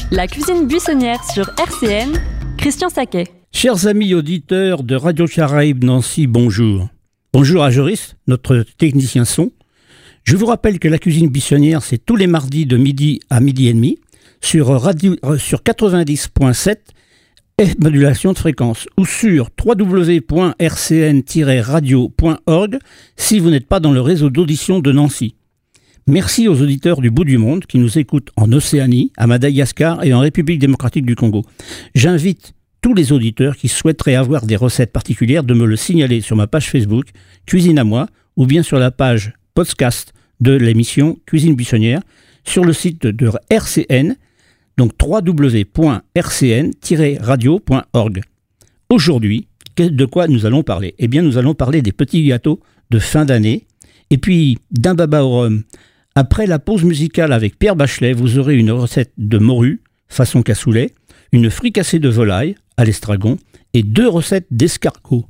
La cuisine buissonnière sur RCN, Christian Saquet. Chers amis auditeurs de Radio Caraïbe Nancy, bonjour. Bonjour à Joris, notre technicien son. Je vous rappelle que la cuisine buissonnière, c'est tous les mardis de midi à midi et demi sur 90.7 et modulation de fréquence ou sur www.rcn-radio.org si vous n'êtes pas dans le réseau d'audition de Nancy. Merci aux auditeurs du bout du monde qui nous écoutent en Océanie, à Madagascar et en République démocratique du Congo. J'invite tous les auditeurs qui souhaiteraient avoir des recettes particulières de me le signaler sur ma page Facebook Cuisine à moi ou bien sur la page podcast de l'émission Cuisine buissonnière sur le site de RCN, donc www.rcn-radio.org. Aujourd'hui, de quoi nous allons parler ? Eh bien, nous allons parler des petits gâteaux de fin d'année et puis d'un baba au rhum. Après la pause musicale avec Pierre Bachelet, vous aurez une recette de morue, façon cassoulet, une fricassée de volaille à l'estragon et 2 recettes d'escargots.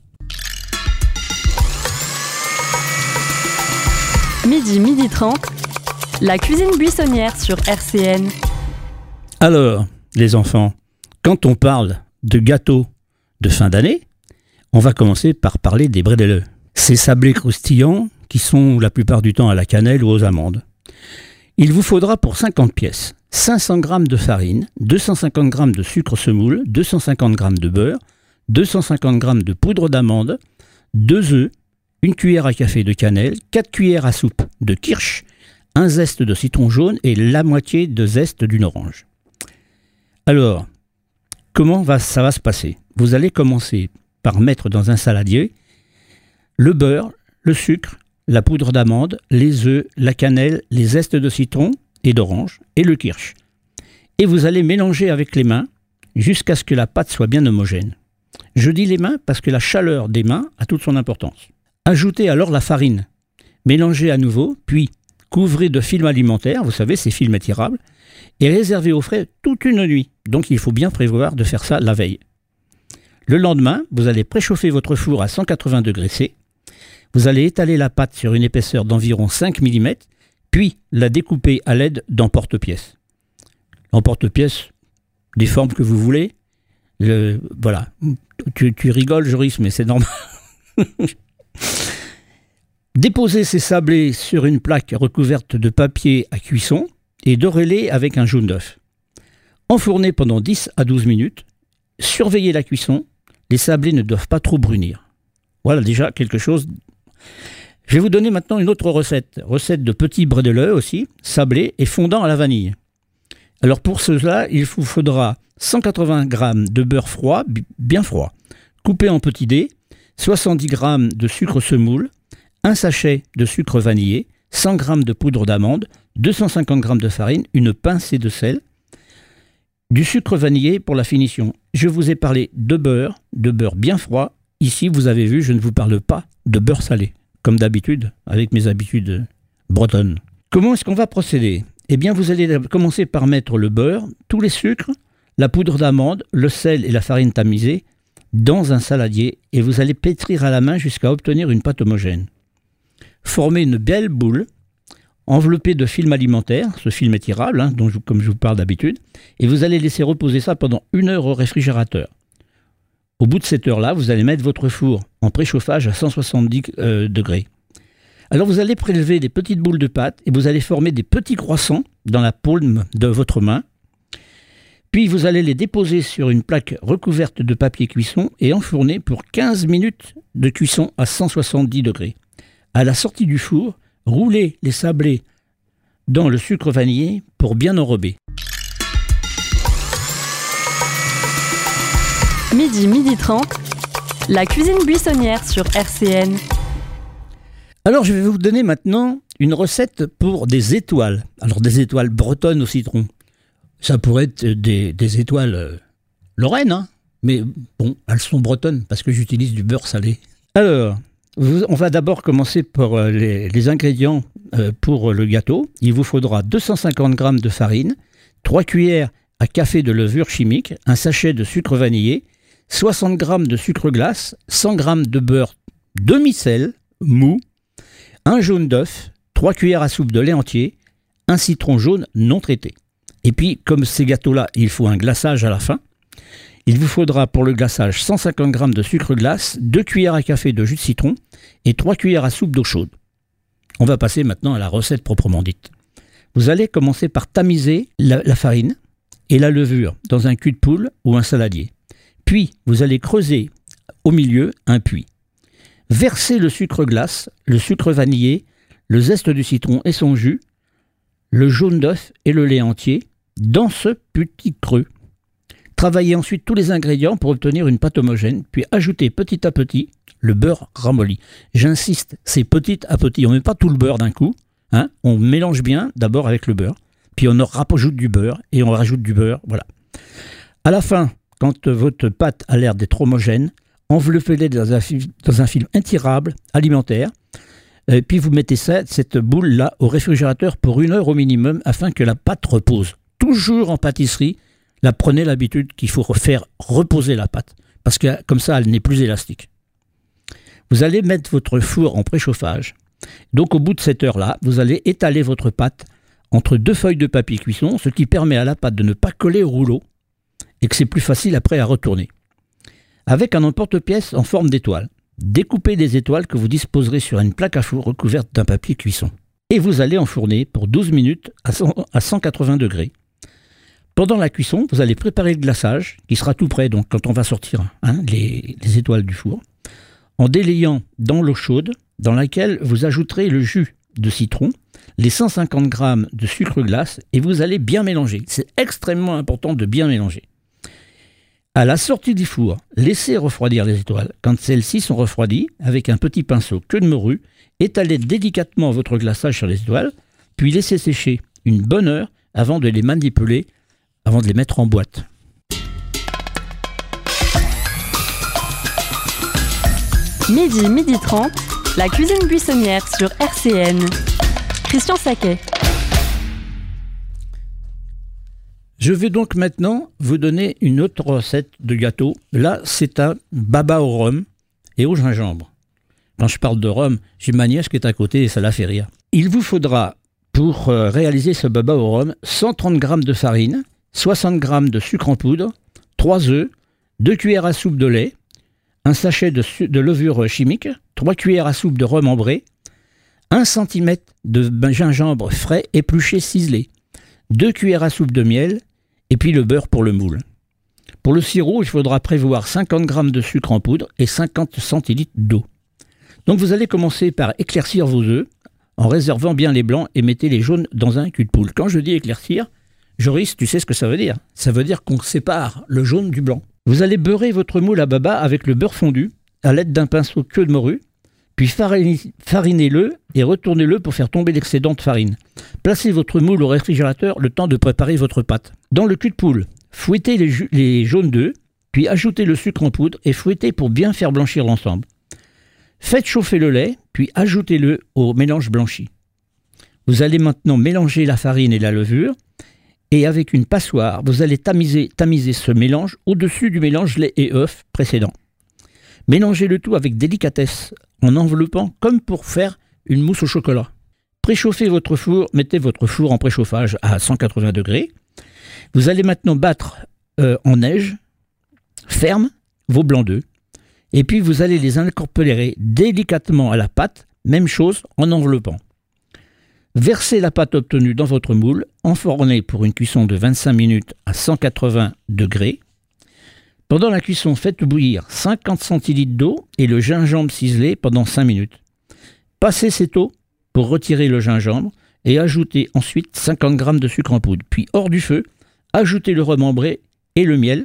Midi 30, la cuisine buissonnière sur RCN. Alors, les enfants, quand on parle de gâteaux de fin d'année, on va commencer par parler des bredelleux. Ces sablés croustillants qui sont la plupart du temps à la cannelle ou aux amandes. Il vous faudra pour 50 pièces 500 g de farine, 250 g de sucre semoule, 250 g de beurre, 250 g de poudre d'amande, 2 œufs, 1 cuillère à café de cannelle, 4 cuillères à soupe de kirsch, un zeste de citron jaune et la moitié de zeste d'une orange. Alors, comment ça va se passer ? Vous allez commencer par mettre dans un saladier le beurre, le sucre, la poudre d'amande, les œufs, la cannelle, les zestes de citron et d'orange et le kirsch. Et vous allez mélanger avec les mains jusqu'à ce que la pâte soit bien homogène. Je dis les mains parce que la chaleur des mains a toute son importance. Ajoutez alors la farine. Mélangez à nouveau, puis couvrez de film alimentaire, vous savez, ces films étirables, et réservez au frais toute une nuit. Donc il faut bien prévoir de faire ça la veille. Le lendemain, vous allez préchauffer votre four à 180 degrés C. Vous allez étaler la pâte sur une épaisseur d'environ 5 mm, puis la découper à l'aide d'emporte-pièce. L'emporte-pièce, des formes que vous voulez. Voilà. Tu rigoles, Joris, mais c'est normal. Déposez ces sablés sur une plaque recouverte de papier à cuisson et dorez-les avec un jaune d'œuf. Enfournez pendant 10 à 12 minutes. Surveillez la cuisson. Les sablés ne doivent pas trop brunir. Voilà déjà quelque chose. Je vais vous donner maintenant une autre recette. Recette de petits bredelleux aussi, sablés et fondants à la vanille. Alors pour cela, il vous faudra 180 g de beurre froid, bien froid, coupé en petits dés, 70 g de sucre semoule, un sachet de sucre vanillé, 100 g de poudre d'amande, 250 g de farine, une pincée de sel, du sucre vanillé pour la finition. Je vous ai parlé de beurre bien froid. Ici, vous avez vu, je ne vous parle pas de beurre salé, comme d'habitude, avec mes habitudes bretonnes. Comment est-ce qu'on va procéder ? Eh bien, vous allez commencer par mettre le beurre, tous les sucres, la poudre d'amande, le sel et la farine tamisée dans un saladier et vous allez pétrir à la main jusqu'à obtenir une pâte homogène. Formez une belle boule, enveloppée de film alimentaire, ce film étirable, comme je vous parle d'habitude, et vous allez laisser reposer ça pendant 1 heure au réfrigérateur. Au bout de cette heure-là, vous allez mettre votre four en préchauffage à 170 degrés. Alors vous allez prélever des petites boules de pâte et vous allez former des petits croissants dans la paume de votre main. Puis vous allez les déposer sur une plaque recouverte de papier cuisson et enfourner pour 15 minutes de cuisson à 170 degrés. À la sortie du four, roulez les sablés dans le sucre vanillé pour bien enrober. Midi 30, la cuisine buissonnière sur RCN. Alors je vais vous donner maintenant une recette pour des étoiles. Alors des étoiles bretonnes au citron. Ça pourrait être des étoiles lorraines, mais bon, elles sont bretonnes parce que j'utilise du beurre salé. Alors, on va d'abord commencer par les ingrédients pour le gâteau. Il vous faudra 250 g de farine, 3 cuillères à café de levure chimique, un sachet de sucre vanillé, 60 g de sucre glace, 100 g de beurre demi-sel, mou, un jaune d'œuf, 3 cuillères à soupe de lait entier, un citron jaune non traité. Et puis, comme ces gâteaux-là, il faut un glaçage à la fin. Il vous faudra pour le glaçage 150 g de sucre glace, 2 cuillères à café de jus de citron et 3 cuillères à soupe d'eau chaude. On va passer maintenant à la recette proprement dite. Vous allez commencer par tamiser la farine et la levure dans un cul de poule ou un saladier. Puis, vous allez creuser au milieu un puits. Versez le sucre glace, le sucre vanillé, le zeste du citron et son jus, le jaune d'œuf et le lait entier dans ce petit creux. Travaillez ensuite tous les ingrédients pour obtenir une pâte homogène, puis ajoutez petit à petit le beurre ramolli. J'insiste, c'est petit à petit, on ne met pas tout le beurre d'un coup, hein, on mélange bien d'abord avec le beurre, puis on rajoute du beurre et on rajoute du beurre, voilà. À la fin, quand votre pâte a l'air d'être homogène, enveloppez-les dans un film intirable alimentaire, puis vous mettez cette boule-là au réfrigérateur pour 1 heure au minimum afin que la pâte repose. Toujours en pâtisserie, prenez l'habitude qu'il faut faire reposer la pâte, parce que comme ça, elle n'est plus élastique. Vous allez mettre votre four en préchauffage. Donc au bout de cette heure-là, vous allez étaler votre pâte entre 2 feuilles de papier cuisson, ce qui permet à la pâte de ne pas coller au rouleau et que c'est plus facile après à retourner. Avec un emporte-pièce en forme d'étoile, découpez des étoiles que vous disposerez sur une plaque à four recouverte d'un papier cuisson. Et vous allez enfourner pour 12 minutes à 180 degrés. Pendant la cuisson, vous allez préparer le glaçage, qui sera tout prêt donc quand on va sortir les étoiles du four, en délayant dans l'eau chaude, dans laquelle vous ajouterez le jus de citron, les 150 g de sucre glace, et vous allez bien mélanger. C'est extrêmement important de bien mélanger. À la sortie du four, laissez refroidir les étoiles. Quand celles-ci sont refroidies, avec un petit pinceau queue de morue, étalez délicatement votre glaçage sur les étoiles, puis laissez sécher une bonne heure avant de les manipuler, avant de les mettre en boîte. Midi 30, la cuisine buissonnière sur RCN. Christian Saquet. Je vais donc maintenant vous donner une autre recette de gâteau. Là, c'est un baba au rhum et au gingembre. Quand je parle de rhum, j'ai ma nièce qui est à côté et ça la fait rire. Il vous faudra, pour réaliser ce baba au rhum, 130 g de farine, 60 g de sucre en poudre, 3 œufs, 2 cuillères à soupe de lait, un sachet de levure chimique, 3 cuillères à soupe de rhum ambré, 1 cm de gingembre frais épluché ciselé, 2 cuillères à soupe de miel, et puis le beurre pour le moule. Pour le sirop, il faudra prévoir 50 g de sucre en poudre et 50 centilitres d'eau. Donc vous allez commencer par éclaircir vos œufs en réservant bien les blancs et mettez les jaunes dans un cul de poule. Quand je dis éclaircir, Joris, tu sais ce que ça veut dire? Ça veut dire qu'on sépare le jaune du blanc. Vous allez beurrer votre moule à baba avec le beurre fondu à l'aide d'un pinceau queue de morue, puis farinez-le et retournez-le pour faire tomber l'excédent de farine. Placez votre moule au réfrigérateur le temps de préparer votre pâte. Dans le cul de poule, fouettez les jaunes d'œufs, puis ajoutez le sucre en poudre et fouettez pour bien faire blanchir l'ensemble. Faites chauffer le lait, puis ajoutez-le au mélange blanchi. Vous allez maintenant mélanger la farine et la levure, et avec une passoire, vous allez tamiser ce mélange au-dessus du mélange lait et œuf précédent. Mélangez le tout avec délicatesse, en enveloppant comme pour faire une mousse au chocolat. Préchauffez votre four, mettez votre four en préchauffage à 180 degrés. Vous allez maintenant battre en neige ferme vos blancs d'œufs. Et puis vous allez les incorporer délicatement à la pâte, même chose en enveloppant. Versez la pâte obtenue dans votre moule, enfournez pour une cuisson de 25 minutes à 180 degrés. Pendant la cuisson, faites bouillir 50 centilitres d'eau et le gingembre ciselé pendant 5 minutes. Passez cette eau pour retirer le gingembre et ajoutez ensuite 50 g de sucre en poudre. Puis hors du feu, ajoutez le rhum ambré et le miel.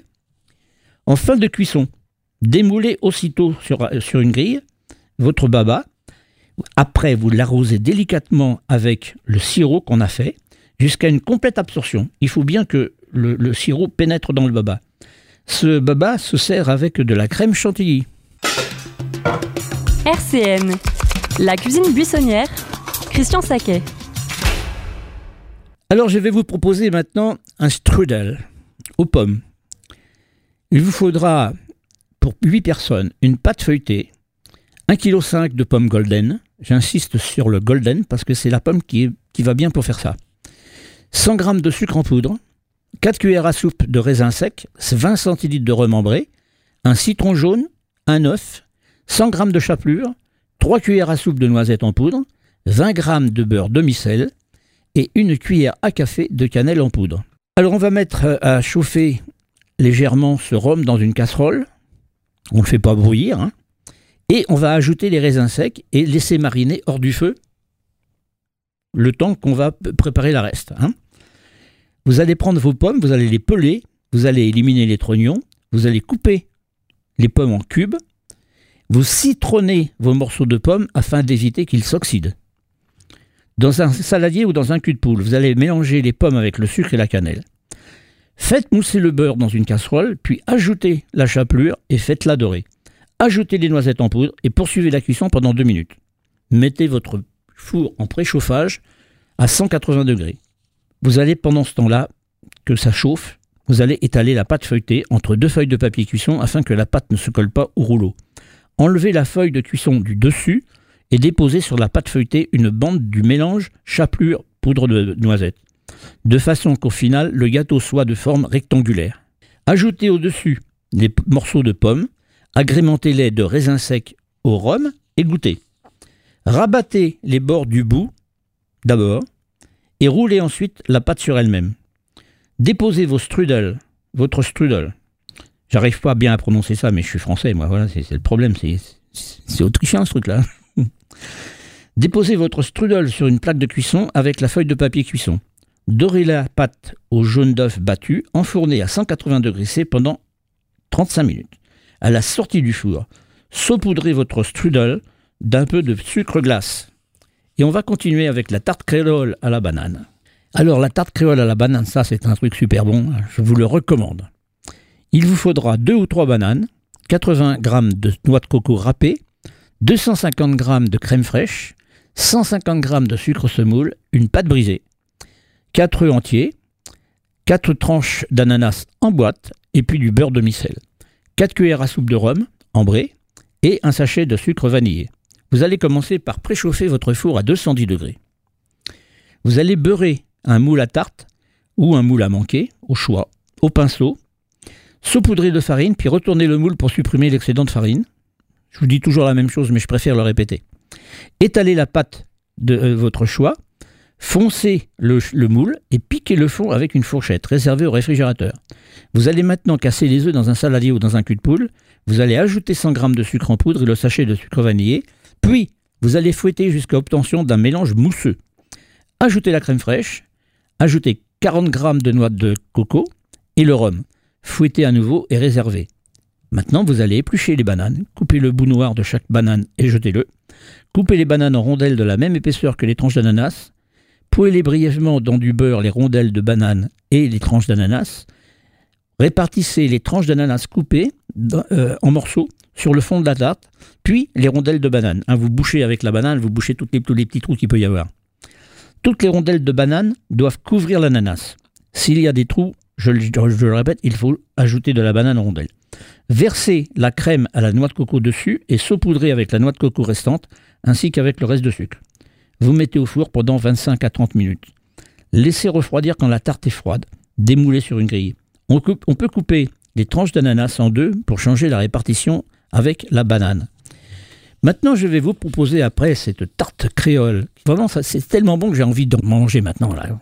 En fin de cuisson, démoulez aussitôt sur une grille votre baba. Après, vous l'arrosez délicatement avec le sirop qu'on a fait jusqu'à une complète absorption. Il faut bien que le sirop pénètre dans le baba. Ce baba se sert avec de la crème chantilly. RCN, la cuisine buissonnière, Christian Saquet. Alors je vais vous proposer maintenant un strudel aux pommes. Il vous faudra pour 8 personnes une pâte feuilletée, 1,5 kg de pommes golden. J'insiste sur le golden parce que c'est la pomme qui va bien pour faire ça. 100 g de sucre en poudre, 4 cuillères à soupe de raisin sec, 20 centilitres de rhum ambré, un citron jaune, un œuf, 100 g de chapelure, 3 cuillères à soupe de noisettes en poudre, 20 g de beurre demi-sel et une cuillère à café de cannelle en poudre. Alors on va mettre à chauffer légèrement ce rhum dans une casserole. On ne le fait pas bouillir, hein. Et on va ajouter les raisins secs et laisser mariner hors du feu le temps qu'on va préparer la reste, hein. Vous allez prendre vos pommes, vous allez les peler, vous allez éliminer les trognons, vous allez couper les pommes en cubes, vous citronnez vos morceaux de pommes afin d'éviter qu'ils s'oxydent. Dans un saladier ou dans un cul de poule, vous allez mélanger les pommes avec le sucre et la cannelle. Faites mousser le beurre dans une casserole, puis ajoutez la chapelure et faites-la dorer. Ajoutez les noisettes en poudre et poursuivez la cuisson pendant 2 minutes. Mettez votre four en préchauffage à 180 degrés. Vous allez, pendant ce temps-là, que ça chauffe, vous allez étaler la pâte feuilletée entre 2 feuilles de papier cuisson afin que la pâte ne se colle pas au rouleau. Enlevez la feuille de cuisson du dessus et déposez sur la pâte feuilletée une bande du mélange chapelure poudre de noisette, de façon qu'au final, le gâteau soit de forme rectangulaire. Ajoutez au-dessus les morceaux de pommes, agrémentez-les de raisins secs au rhum et goûtez. Rabattez les bords du bout d'abord et roulez ensuite la pâte sur elle-même. Déposez votre strudel. J'arrive pas bien à prononcer ça, mais je suis français, moi, voilà, c'est le problème, c'est autrichien ce truc-là. Déposez votre strudel sur une plaque de cuisson avec la feuille de papier cuisson. Dorez la pâte au jaune d'œuf battu, enfournez à 180 degrés C pendant 35 minutes. À la sortie du four, saupoudrez votre strudel d'un peu de sucre glace. Et on va continuer avec la tarte créole à la banane. Alors la tarte créole à la banane, ça c'est un truc super bon, je vous le recommande. Il vous faudra 2 ou 3 bananes, 80 g de noix de coco râpée, 250 g de crème fraîche, 150 g de sucre semoule, une pâte brisée, 4 œufs entiers, 4 tranches d'ananas en boîte et puis du beurre demi-sel, 4 cuillères à soupe de rhum ambré et un sachet de sucre vanillé. Vous allez commencer par préchauffer votre four à 210 degrés. Vous allez beurrer un moule à tarte ou un moule à manquer, au choix, au pinceau, saupoudrer de farine, puis retourner le moule pour supprimer l'excédent de farine. Je vous dis toujours la même chose, mais je préfère le répéter. Étalez la pâte de votre choix, foncez le moule et piquez le fond avec une fourchette réservée au réfrigérateur. Vous allez maintenant casser les œufs dans un saladier ou dans un cul de poule. Vous allez ajouter 100 g de sucre en poudre et le sachet de sucre vanillé. Puis, vous allez fouetter jusqu'à obtention d'un mélange mousseux. Ajoutez la crème fraîche, ajoutez 40 g de noix de coco et le rhum. Fouettez à nouveau et réservez. Maintenant, vous allez éplucher les bananes, coupez le bout noir de chaque banane et jetez-le. Coupez les bananes en rondelles de la même épaisseur que les tranches d'ananas. Poêlez brièvement dans du beurre les rondelles de banane et les tranches d'ananas. Répartissez les tranches d'ananas coupées en morceaux sur le fond de la tarte, puis les rondelles de banane. Vous bouchez avec la banane, vous bouchez tous les petits trous qu'il peut y avoir. Toutes les rondelles de banane doivent couvrir l'ananas. S'il y a des trous, je le répète, il faut ajouter de la banane en rondelles. Versez la crème à la noix de coco dessus et saupoudrez avec la noix de coco restante ainsi qu'avec le reste de sucre. Vous mettez au four pendant 25 à 30 minutes. Laissez refroidir quand la tarte est froide. Démoulez sur une grille. On peut couper les tranches d'ananas en 2 pour changer la répartition avec la banane. Maintenant, je vais vous proposer après cette tarte créole. Vraiment, ça, c'est tellement bon que j'ai envie d'en manger maintenant, là.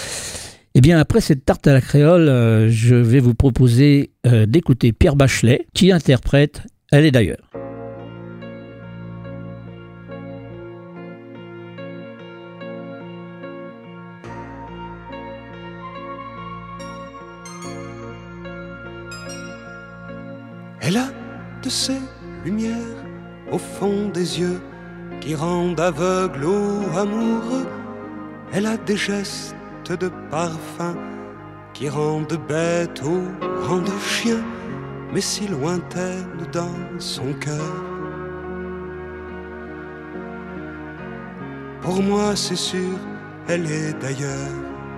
Eh bien, après cette tarte à la créole, je vais vous proposer d'écouter Pierre Bachelet, qui interprète « Elle est d'ailleurs ». Elle a de ces lumières au fond des yeux qui rendent aveugle ou amoureux. Elle a des gestes de parfum qui rendent bête ou rendent chien, mais si lointaine dans son cœur. Pour moi c'est sûr, elle est d'ailleurs.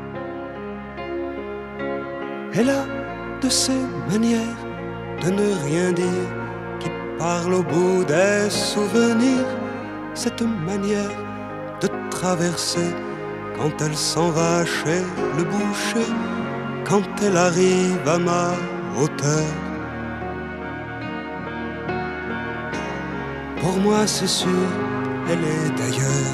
Elle a de ces manières de ne rien dire qui parle au bout des souvenirs, cette manière de traverser quand elle s'en va chez le boucher, quand elle arrive à ma hauteur. Pour moi c'est sûr, elle est d'ailleurs.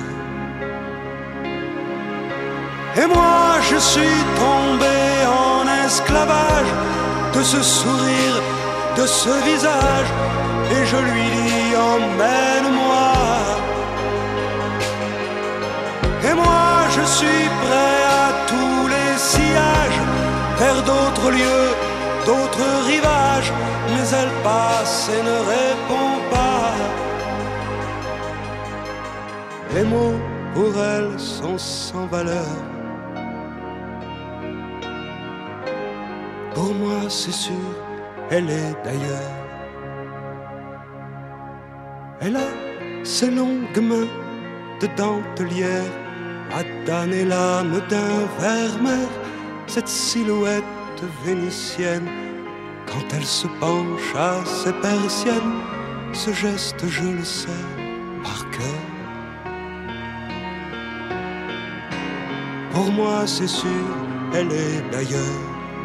Et moi je suis tombé en esclavage de ce sourire, de ce visage, et je lui dis emmène-moi. Et moi je suis prêt à tous les sillages, vers d'autres lieux, d'autres rivages, mais elle passe et ne répond pas. Les mots pour elle sont sans valeur. Pour moi c'est sûr, elle est d'ailleurs. Elle a ses longues mains de dentelière à damner l'âme d'un ver-mer, cette silhouette vénitienne. Quand elle se penche à ses persiennes, ce geste je le sais par cœur. Pour moi c'est sûr, elle est d'ailleurs.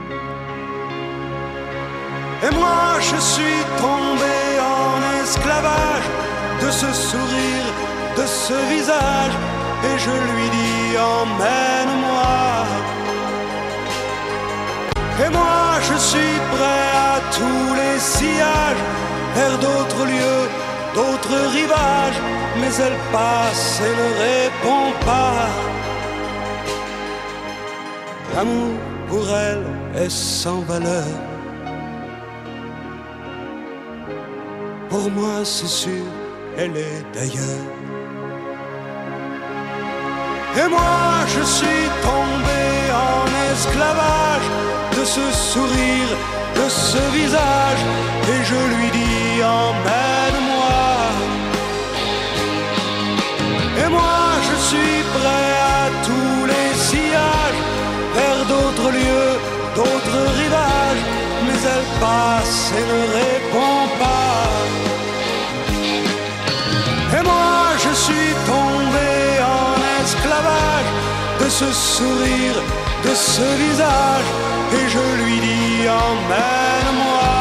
Et moi je suis tombé en esclavage de ce sourire, de ce visage, et je lui dis emmène-moi. Et moi je suis prêt à tous les sillages, vers d'autres lieux, d'autres rivages, mais elle passe et ne répond pas. L'amour pour elle est sans valeur. Pour moi c'est sûr, elle est d'ailleurs. Et moi je suis tombé en esclavage de ce sourire, de ce visage, et je lui dis emmène-moi. Et moi je suis prêt à tous les sillages, vers d'autres lieux, d'autres rivages, mais elle passe et ne répond pas. Et moi je suis tombé en esclavage de ce sourire, de ce visage, et je lui dis emmène-moi.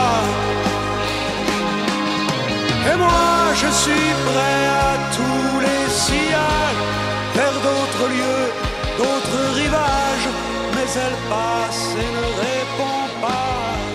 Et moi je suis prêt à tous les sillages, vers d'autres lieux, d'autres rivages, mais elle passe et ne répond pas.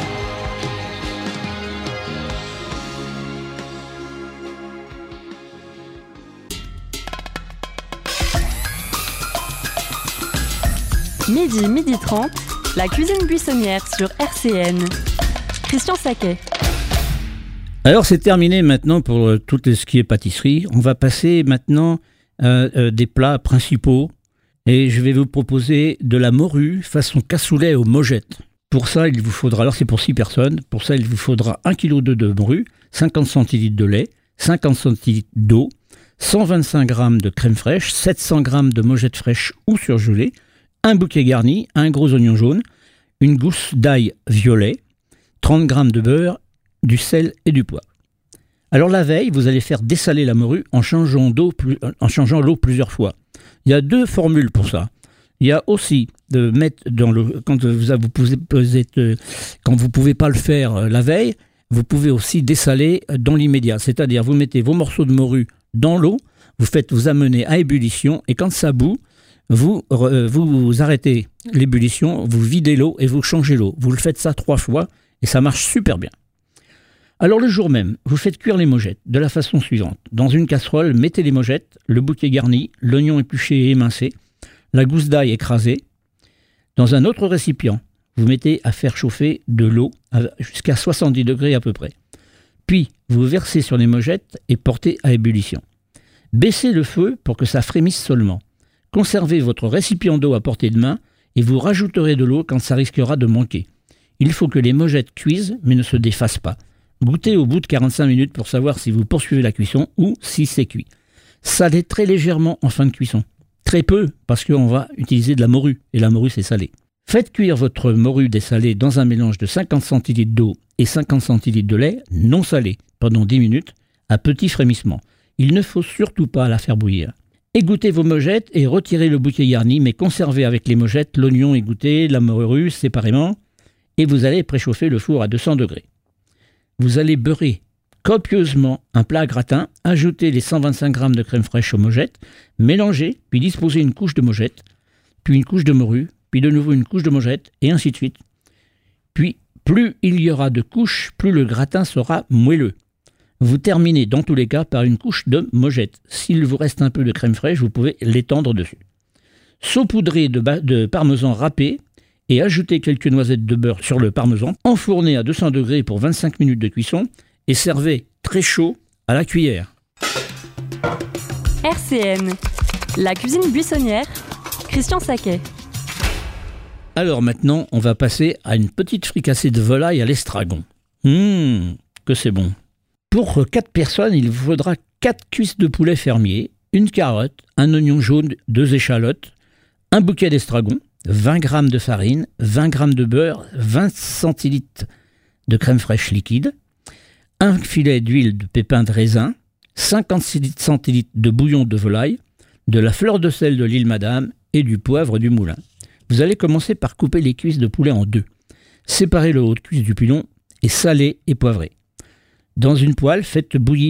Midi 30, la cuisine buissonnière sur RCN. Christian Saquet. Alors c'est terminé maintenant pour tout ce qui est pâtisserie. On va passer maintenant des plats principaux. Et je vais vous proposer de la morue façon cassoulet aux mogettes. Pour ça, il vous faudra, alors c'est pour 6 personnes, pour ça il vous faudra 1,2 kg de morue, 50 centilitres de lait, 50 centilitres d'eau, 125 g de crème fraîche, 700 g de mogettes fraîches ou surgelées, un bouquet garni, un gros oignon jaune, une gousse d'ail violet, 30 g de beurre, du sel et du poivre. Alors la veille, vous allez faire dessaler la morue en changeant l'eau plusieurs fois. Il y a 2 formules pour ça. Il y a aussi de mettre dans le quand vous pouvez pas le faire la veille, vous pouvez aussi dessaler dans l'immédiat. C'est-à-dire vous mettez vos morceaux de morue dans l'eau, vous amenez à ébullition et quand ça bout, vous arrêtez l'ébullition, vous videz l'eau et vous changez l'eau. Vous le faites ça 3 fois et ça marche super bien. Alors le jour même, vous faites cuire les mogettes de la façon suivante. Dans une casserole, mettez les mogettes, le bouquet garni, l'oignon épluché et émincé, la gousse d'ail écrasée. Dans un autre récipient, vous mettez à faire chauffer de l'eau jusqu'à 70 degrés à peu près. Puis, vous versez sur les mogettes et portez à ébullition. Baissez le feu pour que ça frémisse seulement. Conservez votre récipient d'eau à portée de main et vous rajouterez de l'eau quand ça risquera de manquer. Il faut que les mogettes cuisent mais ne se défassent pas. Goûtez au bout de 45 minutes pour savoir si vous poursuivez la cuisson ou si c'est cuit. Salez très légèrement en fin de cuisson. Très peu parce qu'on va utiliser de la morue et la morue c'est salé. Faites cuire votre morue dessalée dans un mélange de 50 centilitres d'eau et 50 centilitres de lait non salé pendant 10 minutes à petit frémissement. Il ne faut surtout pas la faire bouillir. Égouttez vos mojettes et retirez le bouquet garni, mais conservez avec les mojettes l'oignon égoutté, la morue séparément, et vous allez préchauffer le four à 200 degrés. Vous allez beurrer copieusement un plat à gratin, ajoutez les 125 g de crème fraîche aux mojettes, mélangez, puis disposez une couche de mojettes, puis une couche de morue, puis de nouveau une couche de mojettes, et ainsi de suite. Puis, plus il y aura de couches, plus le gratin sera moelleux. Vous terminez dans tous les cas par une couche de mojettes. S'il vous reste un peu de crème fraîche, vous pouvez l'étendre dessus. Saupoudrez de parmesan râpé et ajoutez quelques noisettes de beurre sur le parmesan. Enfournez à 200 degrés pour 25 minutes de cuisson et servez très chaud à la cuillère. RCN, la cuisine buissonnière, Christian Saquet. Alors maintenant, on va passer à une petite fricassée de volaille à l'estragon. Que c'est bon. Pour 4 personnes, il vous faudra 4 cuisses de poulet fermier, une carotte, un oignon jaune, 2 échalotes, un bouquet d'estragon, 20 g de farine, 20 g de beurre, 20 centilitres de crème fraîche liquide, un filet d'huile de pépins de raisin, 56 centilitres de bouillon de volaille, de la fleur de sel de l'île Madame et du poivre du moulin. Vous allez commencer par couper les cuisses de poulet en 2. Séparez le haut de cuisse du pilon et salez et poivrez. Dans une poêle, faites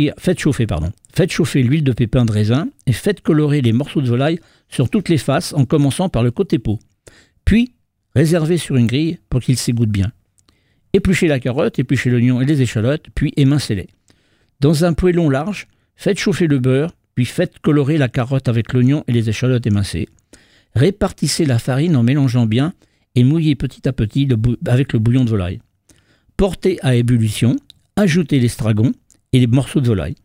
chauffer l'huile de pépins de raisin et faites colorer les morceaux de volaille sur toutes les faces en commençant par le côté peau. Puis, réservez sur une grille pour qu'ils s'égouttent bien. Épluchez la carotte, épluchez l'oignon et les échalotes, puis émincez-les. Dans un poêlon large, faites chauffer le beurre, puis faites colorer la carotte avec l'oignon et les échalotes émincées. Répartissez la farine en mélangeant bien et mouillez petit à petit avec le bouillon de volaille. Portez à ébullition. Ajoutez l'estragon et les morceaux de volaille.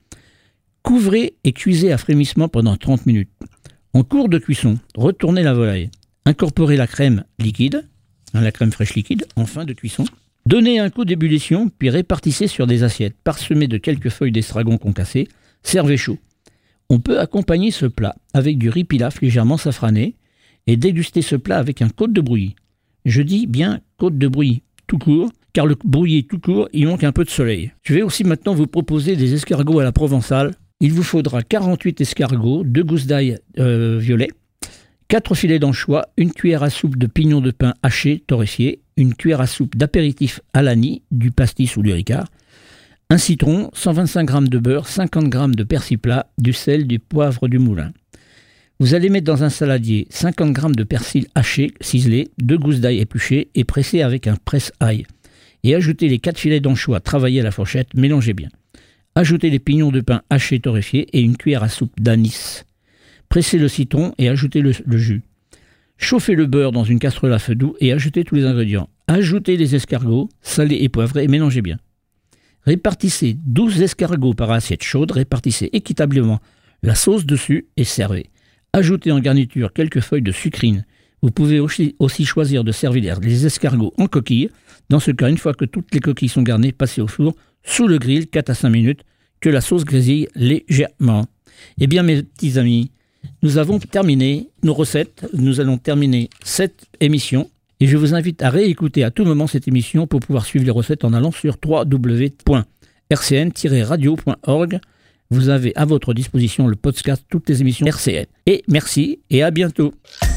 Couvrez et cuisez à frémissement pendant 30 minutes. En cours de cuisson, retournez la volaille. Incorporez la crème liquide, la crème fraîche liquide, en fin de cuisson. Donnez un coup d'ébullition, puis répartissez sur des assiettes parsemées de quelques feuilles d'estragon concassées. Servez chaud. On peut accompagner ce plat avec du riz pilaf légèrement safrané et déguster ce plat avec un côte de brouillis. Je dis bien côte de brouillis tout court, car le brouillis tout court, il manque un peu de soleil. Je vais aussi maintenant vous proposer des escargots à la provençale. Il vous faudra 48 escargots, 2 gousses d'ail violet, 4 filets d'anchois, une cuillère à soupe de pignon de pin haché torréfié, une cuillère à soupe d'apéritif à l'anis, du pastis ou du ricard, un citron, 125 g de beurre, 50 g de persil plat, du sel, du poivre du moulin. Vous allez mettre dans un saladier 50 g de persil haché, ciselé, 2 gousses d'ail épluchées et pressées avec un presse-ail. Et ajoutez les 4 filets d'anchois travaillés à la fourchette, mélangez bien. Ajoutez les pignons de pin hachés torréfiés et une cuillère à soupe d'anis. Pressez le citron et ajoutez le jus. Chauffez le beurre dans une casserole à feu doux et ajoutez tous les ingrédients. Ajoutez les escargots, salés et poivrés et mélangez bien. Répartissez 12 escargots par assiette chaude, répartissez équitablement la sauce dessus et servez. Ajoutez en garniture quelques feuilles de sucrine. Vous pouvez aussi choisir de servir les escargots en coquille. Dans ce cas, une fois que toutes les coquilles sont garnies, passez au four sous le grill 4 à 5 minutes, que la sauce grésille légèrement. Eh bien, mes petits amis, nous avons terminé nos recettes. Nous allons terminer cette émission. Et je vous invite à réécouter à tout moment cette émission pour pouvoir suivre les recettes en allant sur www.rcn-radio.org. Vous avez à votre disposition le podcast, toutes les émissions RCN. Et merci et à bientôt.